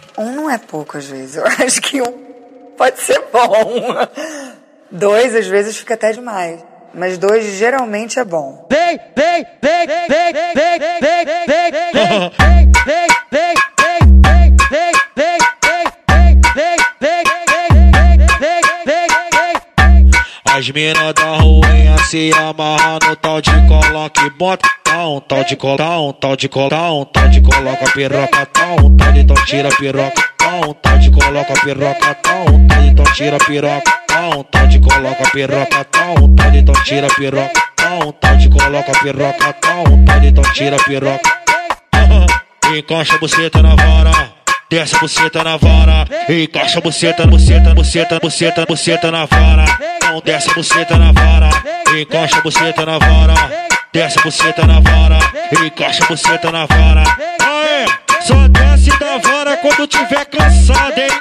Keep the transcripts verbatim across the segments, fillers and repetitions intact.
Um não é pouco, às vezes. Eu acho que um pode ser bom. Dois, às vezes, fica até demais. Mas dois, geralmente, é bom. Vem, vem, vem, vem, vem, vem, vem, vem, vem, vem, vem, vem, vem, vem, vem, vem, vem, vem, vem, vem. As mina da ruinha se amarra no tal de coloque bota. Tá um tal de col, tá um tal de col, tá um tal de coloca piroca, tá um tal de então tira piroca, tá um tal de coloca piroca, tá um tal de então tira piroca, tá um tal de coloca piroca, tá um tal de então tira piroca, tá um tal de coloca piroca, tá um tal de então tira piroca. Encosta a buceta na vara, desce a buceta na vara, encaixa a buceta, buceta, buceta, buceta, buceta na vara. Não desce a buceta na vara, encaixa a buceta na vara, desce a buceta na vara, encaixa a buceta na vara. Aê, só desce da vara quando tiver cansado, hein?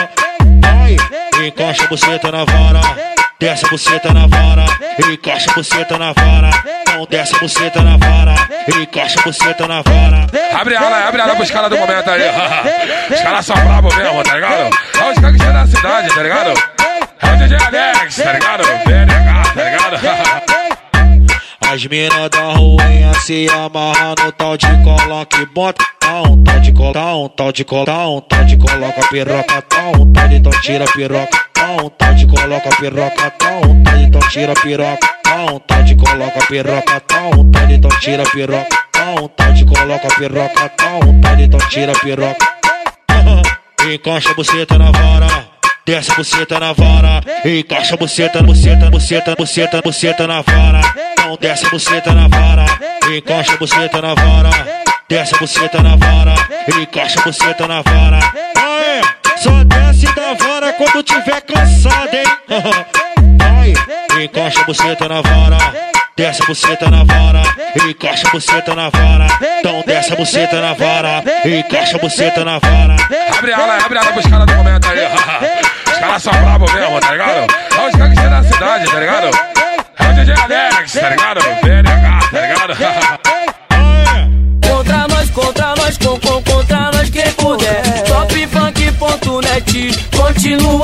Vai, encaixa a buceta na vara, desce a buceta na vara, encaixa a buceta na vara. Não desce a buceta na vara, encaixa a buceta na vara. Abre ela, abre ela pros caras do momento aí. Os caras são bravos mesmo, tá ligado? É os caras que chegam da cidade, tá ligado? É o D J Alex, tá ligado? B N H, tá ligado? As mina da ruinha se amarra no tal de coloque bota. Tá um tal de col, tá um tal de col, tá um tal de coloca piroca, tá um tal de então tira piroca, tá um tal de coloca piroca, tá um tal de então tira piroca, tá um tal de coloca piroca, tá um tal de então tira piroca, tá um tal de coloca piroca, tá um tal de então tira piroca. Encaixa a buceta na vara, desce a buceta na vara, encaixa a buceta, buceta, buceta, buceta, buceta na vara. Não desce a buceta na vara, encaixa a buceta na vara, desce a buceta na vara, encaixa a buceta na vara. Aê, só desce da vara quando tiver cansado, hein? Vai, encaixa a buceta na vara, desce a buceta na vara, encaixa a buceta na vara. Então desce a buceta na vara, encaixa a buceta na vara. Abre ela, abre ela pros caras do momento aí. Os caras são bravos mesmo, tá ligado? É os caras que chegam da cidade, tá ligado? É o D J Alex, tá ligado? B N H, tá ligado? Contra nós, contra nós, com, com, contra nós quem puder. Top funk ponto net, continua.